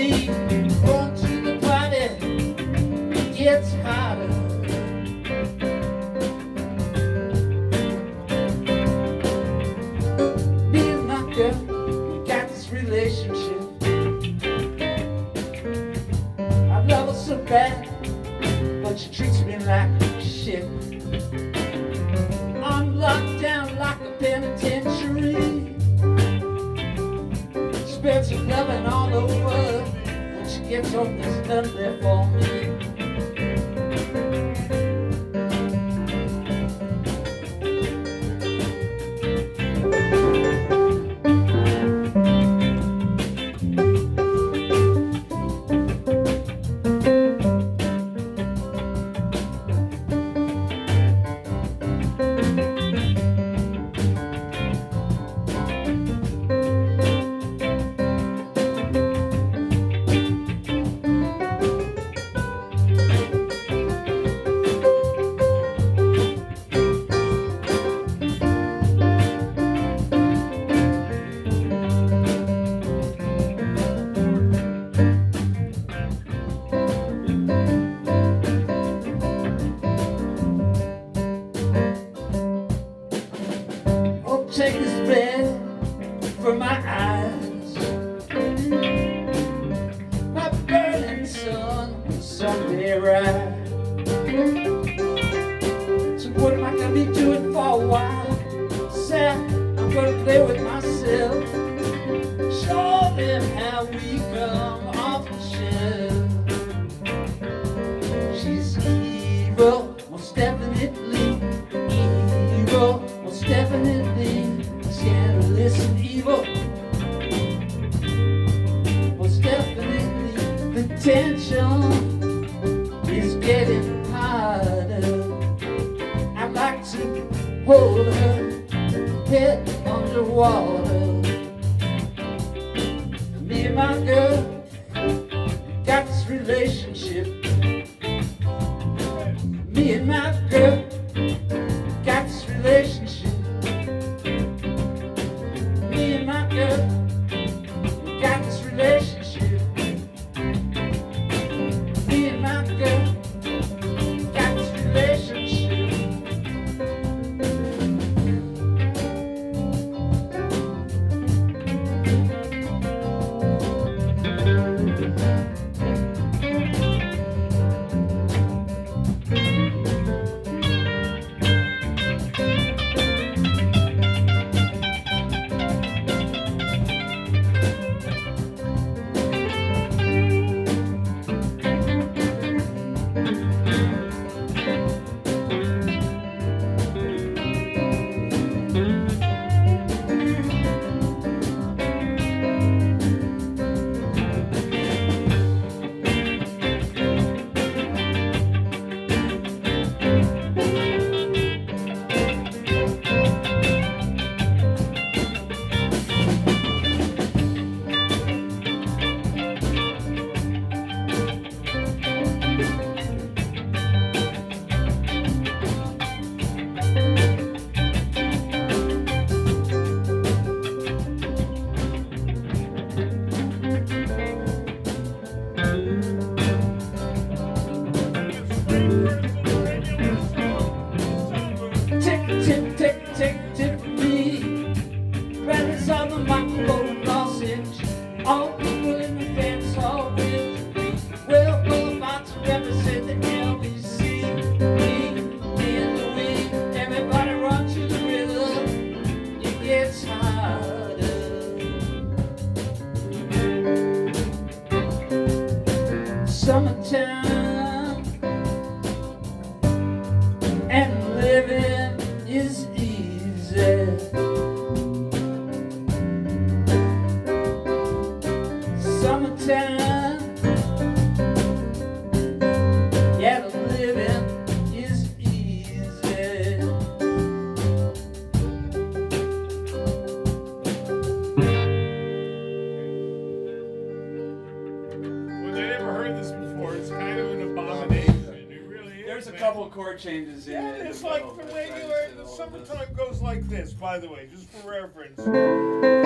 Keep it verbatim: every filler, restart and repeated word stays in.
me. Going to the party, it gets harder. Me and my girl, we got this relationship. I love her so bad, but she treats me like shit. I'm locked down like a penitentiary. Spreads her loving all over. When she gets home, there's none there for me. Take this red from my eyes. My burning sun will someday rise. So what am I gonna be doing for a while? Sad, I'm gonna play with myself. Show them how we come off the shelf. She's evil, most definitely evil, most definitely scandalous and evil. Most definitely the tension is getting harder. I'd like to hold her head underwater. Me and my girl got this relationship. Me and my girl got this relationship. Me and my girl got this relationship. Me and my girl got this relationship. Tick, tick, tick, tick for me. Brothers on the microphone, Los Angeles. All people in the dance hall will be well qualified to represent the L B C. Me in the wind, everybody run to the rhythm. It gets harder. Summertime and living is easy. Summertime, yeah, the living is easy. Well, I never heard this before. It's kind of an abomination. It really is. There's a man. couple of chord changes in Yeah, it. it's a like little the bit, way right? you are. It's a The little bit. summertime goes like this, by the way, just for reference.